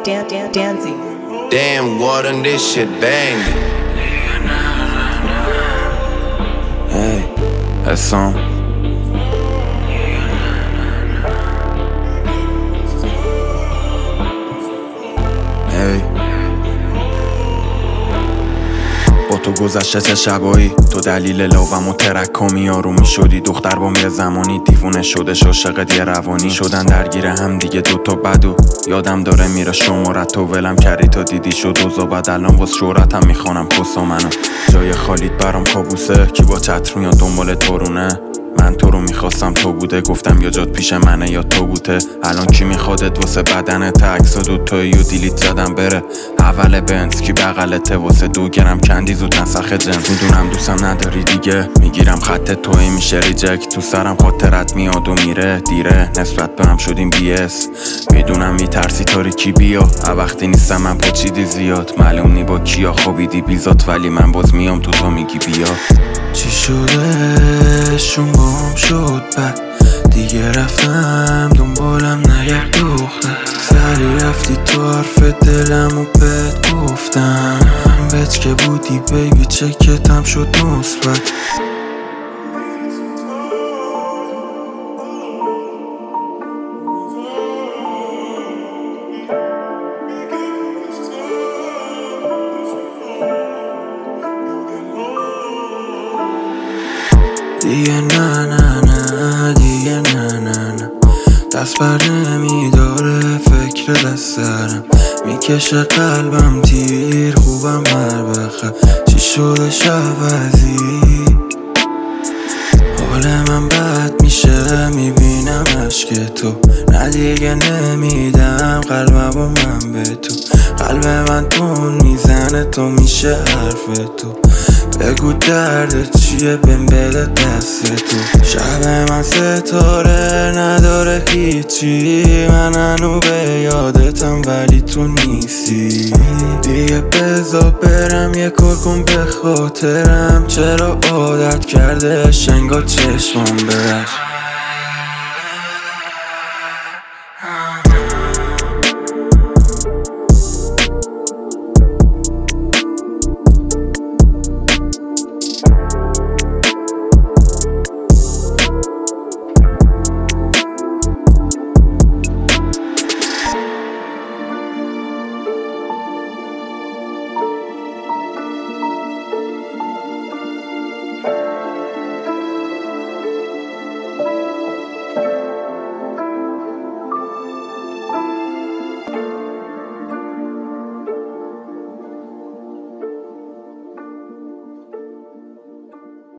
dancing. Damn, what on this shit banged. Hey, Hassan. Hey. با تو گذشته چه شبایی، تو دلیل لاوم و ترکمی آرومی شدی. دختر با یه زمانی دیوونه شده عاشقت یه روانی شدن درگیر هم دیگه دوتا بدو. یادم داره میره شمارت تو ولم کردی تا دیدی شد اوضاع بد. الان واس شهرتم میخوانم کسا منو. جای خالیت برام کابوسه، کی با چتر میاد دنبال تورونه. من تو رو میخواستم تو بوده، گفتم یا جات پیش منه یا تو بوده. الان کی میخوادت واسه بدنت، عکس دوتایی و دیلیت زدم بره. اول بنز کی بغلته واسه 2 گرم کندی زود نسخ جنس. میدونم دوستم نداری دیگه، میگیرم خط توی میشه ریجکت. تو سرم خاطرت میاد و میره دیره، نسبت به هم شدیم بیس. میدونم میترسی تاریکی بیا، وقتی نیستم من پاچیدی زیاد. معلوم نی با کیا خوابیدی بیزات، ولی من باز میام تو تا میگی بیا. چی شده شون بام شد بد دیگه، رفتم دنبالم نگه دختر. سری رفتی تو حرف دلم و بهت گفتم، بهت که بودی بیبی چکتم شد مثبت. دیگه نه نه نه، دیگه نه نه نه. دست بر نمیداره فکر دست سرم، میکشه قلبم تیر خوبم هر بخه. چی شده شبازی حال من بد میشه، میبینم عشق تو. نه دیگه نمیدم قلبم با من به تو. قلب من تون میزنه تو میشه حرف تو. بگو دردت چیه بهم بده دست تو. شب من ستاره نداره هیچی، من هنو به یادتم ولی تو نیستی. دیگه بذار برم یه کار کن به خاطرم، چرا عادت کرده شنگا چشمام برش.